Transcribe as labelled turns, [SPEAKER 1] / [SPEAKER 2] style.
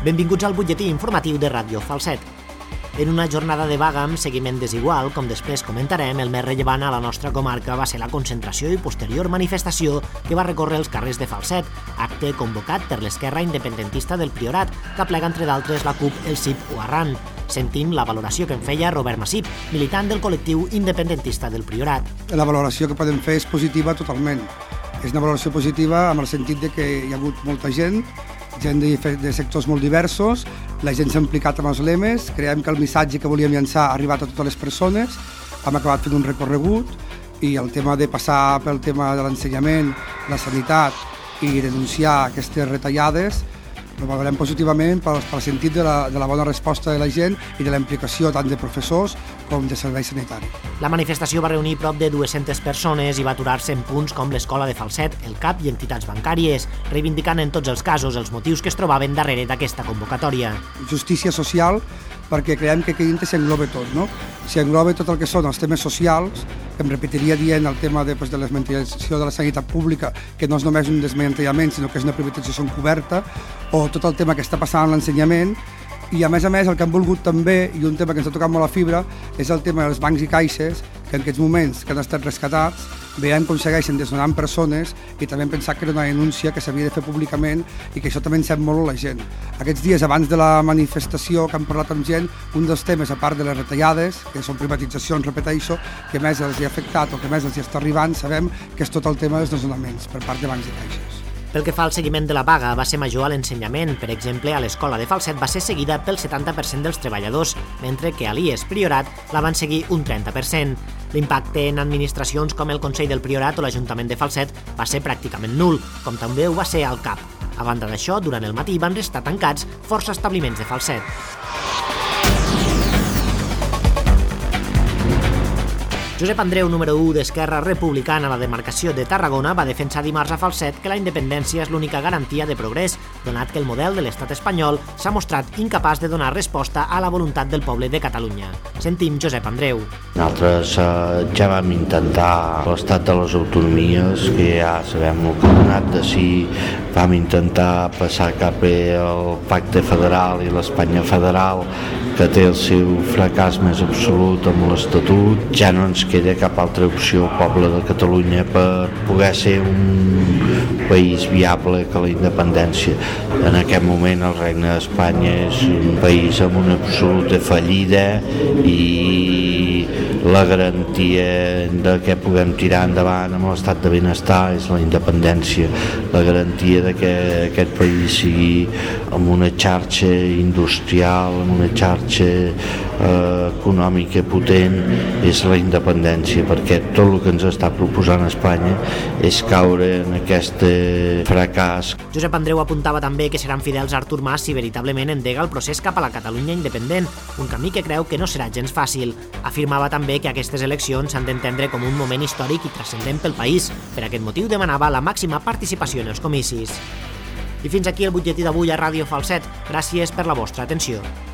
[SPEAKER 1] Benvinguts al butlletí informatiu de Ràdio Falset. En una jornada de vaga amb seguiment desigual, com després comentarem, el més rellevant a la nostra comarca va ser la concentració i posterior manifestació que va recórrer els carrers de Falset, acte convocat per l'esquerra independentista del Priorat, que aplega entre d'altres la CUP, el CIP o Arran. Sentim la valoració que en feia Robert Massip, militant del col·lectiu independentista del Priorat.
[SPEAKER 2] La valoració que podem fer és positiva totalment. És una valoració positiva amb el sentit de que hi ha hagut molta gent de sectors molt diversos, la gent s'ha implicat amb els lemes, creiem que el missatge que volíem llançar ha arribat a totes les persones, hem acabat fent un recorregut i el tema de passar pel tema de l'ensenyament, la sanitat i denunciar aquestes retallades ho valorem positivament pel sentit de la bona resposta de la gent i de la implicació tant de professors com de servei sanitari.
[SPEAKER 1] La manifestació va reunir prop de 200 persones i va aturar-se en punts com l'Escola de Falset, el CAP i entitats bancàries, reivindicant en tots els casos els motius que es trobaven darrere d'aquesta convocatòria.
[SPEAKER 2] Justícia social, perquè creiem que aquí dintre s'engloba tot, no? S'engloba tot el que són els temes socials, que em repetiria dient el tema de la desmantellització de la sanitat pública, que no és només un desmantellament, sinó que és una privatització encoberta, o tot el tema que està passant en l'ensenyament, i a més el que hem volgut també, i un tema que ens ha tocat molt la fibra, és el tema dels bancs i caixes, que en aquests moments que han estat rescatats, veiem com segueixen desnonant persones i també hem pensat que era una denúncia que s'havia de fer públicament i que això també encep molt a la gent. Aquests dies abans de la manifestació que hem parlat amb gent, un dels temes, a part de les retallades, que són privatitzacions, repeteixo, que més els hi ha afectat o que més els hi està arribant, sabem que és tot el tema dels desnonaments per part de bancs i caixes.
[SPEAKER 1] Pel que fa al seguiment de la vaga, va ser major a l'ensenyament. Per exemple, a l'Escola de Falset va ser seguida pel 70% dels treballadors, mentre que a l'IES Priorat la van seguir un 30%. L'impacte en administracions com el Consell del Priorat o l'Ajuntament de Falset va ser pràcticament nul, com també ho va ser al CAP. A banda d'això, durant el matí van restar tancats força establiments de Falset. Josep Andreu, número 1 d'Esquerra Republicana a la demarcació de Tarragona, va defensar dimarts a Falset que la independència és l'única garantia de progrés, donat que el model de l'estat espanyol s'ha mostrat incapaç de donar resposta a la voluntat del poble de Catalunya. Sentim Josep Andreu.
[SPEAKER 3] Nosaltres ja vam intentar l'estat de les autonomies, que ja sabem el que ha donat de si, vam intentar passar cap al pacte federal i l'Espanya federal, que té el seu fracàs més absolut amb l'Estatut. Ja no ens queda cap altra opció al poble de Catalunya per poder ser un país viable que la independència. En aquest moment el Regne d'Espanya és un país amb una absoluta fallida i la garantia de que puguem tirar endavant amb l'estat de benestar és la independència, la garantia de que aquest país sigui amb una xarxa industrial, amb una xarxa econòmica potent, és la independència, perquè tot el que ens està proposant Espanya és caure en aquest fracàs.
[SPEAKER 1] Josep Andreu apuntava també que seran fidels a Artur Mas si veritablement endega el procés cap a la Catalunya independent, un camí que creu que no serà gens fàcil. Afirmava també que aquestes eleccions s'han d'entendre com un moment històric i transcendent pel país. Per aquest motiu demanava la màxima participació en els comicis. I fins aquí el butlletí d'avui a Ràdio Falset. Gràcies per la vostra atenció.